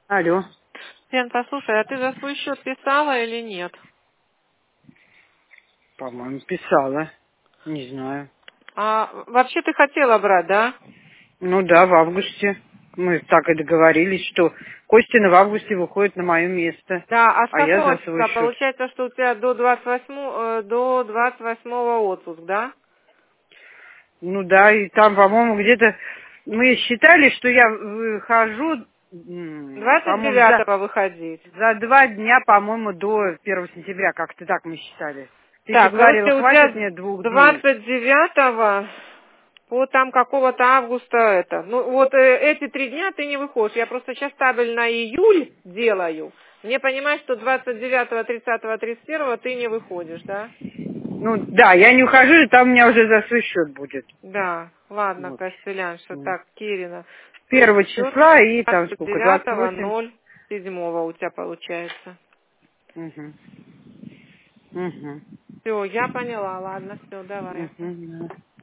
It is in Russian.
Алло. Лен, послушай, а ты за свой счет писала или нет? По-моему, писала. Не знаю. А вообще ты хотела брать, да? Ну да, в августе. Мы так и договорились, что Костина в августе выходит на мое место, Да, а с а я какого за свой числа? счет. Получается, что у тебя до 28 отпуск, да? Ну да, и там, по-моему, где-то мы считали, что я выхожу, по-моему, 29-го выходить. за 2 дня, по-моему, до 1 сентября. Как-то так мы считали. Ты еще Так, говорила, короче, у тебя хватит мне 2 дней. 29-го по там какого-то августа это. Ну вот эти 3 дня ты не выходишь. Я просто сейчас табель на июль делаю. Мне понимаешь, что 29-го, 30-го, 31-го ты не выходишь, да? Ну да, я не ухожу, и там у меня уже за свой счет будет. Да, ладно, Вот. Костелянша. Так, Кирина. То есть 1 счет числа и там сколько, 29-го, 28? 07-го у тебя получается. Угу. Угу. Все, я поняла. Ладно, все, давай. Угу.